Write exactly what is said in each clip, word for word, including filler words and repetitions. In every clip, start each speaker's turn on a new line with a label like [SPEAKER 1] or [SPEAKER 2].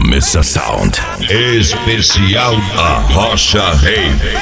[SPEAKER 1] Missa Sound.
[SPEAKER 2] Especial a Rocha Rave.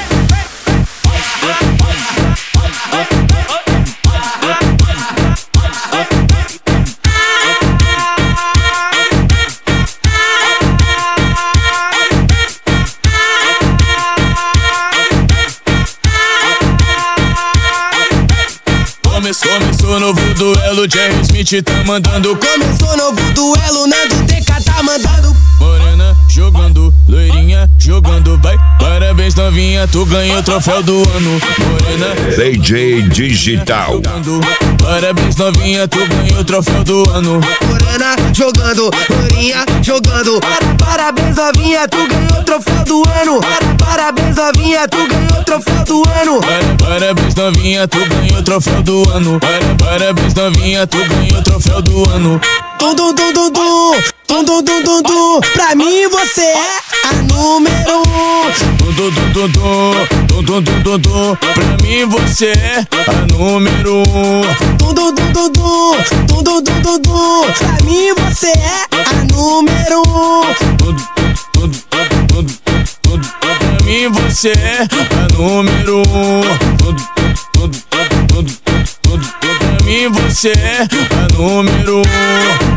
[SPEAKER 3] Começou, começou novo duelo, Jerry Smith tá mandando.
[SPEAKER 4] Começou novo duelo, Nando D K tá mandando.
[SPEAKER 3] Morena jogando, loirinha jogando, vai. Parabéns novinha, tu ganhou o troféu do ano. Morena
[SPEAKER 2] D J Digital.
[SPEAKER 3] jogando, parabéns novinha, tu ganhou o troféu do ano.
[SPEAKER 4] Morena jogando, loirinha jogando. Parabéns novinha, tu ganhou o troféu do ano. Parabéns novinha, tu ganhou o troféu do ano.
[SPEAKER 3] Parabéns novinha, tu ganhou o troféu do ano. Parabéns novinha, tu ganhou o troféu do ano.
[SPEAKER 4] Tum tum tum tum tum, tum tum tum tum tum. Pra mim você é a número um.
[SPEAKER 3] Tum tum tum tum tum, tum tum tum tum tum. Pra mim você é a número um.
[SPEAKER 4] Tum tum tum tum tum, tum tum tum tum tum. Pra mim você é a número um.
[SPEAKER 3] Tum tum tum tum tum. Pra mim você é a número um. Tum tum tum tum tum. Pra mim você é a número um.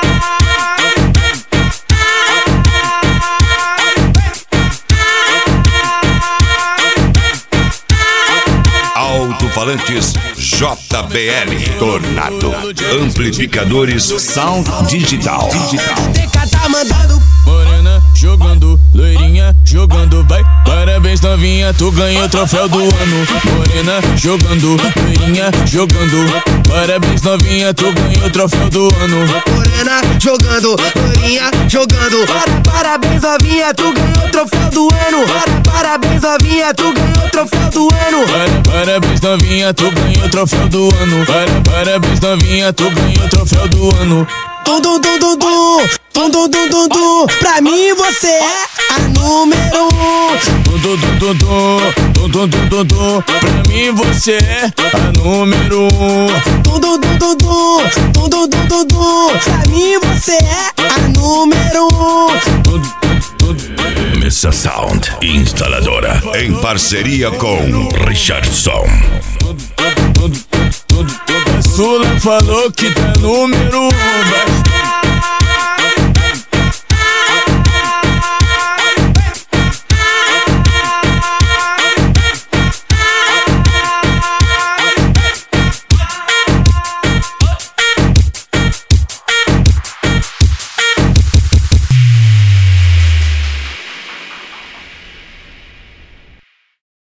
[SPEAKER 2] Alto-falantes J B L Tornado. Amplificadores Sound Digital.
[SPEAKER 4] D K tá mandando.
[SPEAKER 3] Morena jogando, loirinha jogando, vai. Parabéns novinha, tu ganhou o troféu do ano. Morena jogando, loirinha jogando. Parabéns novinha, tu ganhou o troféu do ano.
[SPEAKER 4] Morena jogando, loirinha jogando. Parabéns novinha, tu ganhou o troféu do ano. Parabéns novinha, tu ganhou o troféu do ano.
[SPEAKER 3] Parabéns novinha, tu ganhou o troféu do ano. Parabéns novinha, tu ganhou o troféu do ano.
[SPEAKER 4] Tum tum tum tum tum, tum tum tum tum tum. Pra mim você é a número um.
[SPEAKER 3] Tum tum tum tum tum, tum tum tum tum tum. Pra mim você é a número um.
[SPEAKER 4] Tum tum tum tum tum, tum tum tum tum tum. Pra mim você é a número um.
[SPEAKER 1] Missa Sound. Instaladora.
[SPEAKER 2] Em parceria com
[SPEAKER 1] Richardson.
[SPEAKER 3] A Sula falou que tá número um, vai.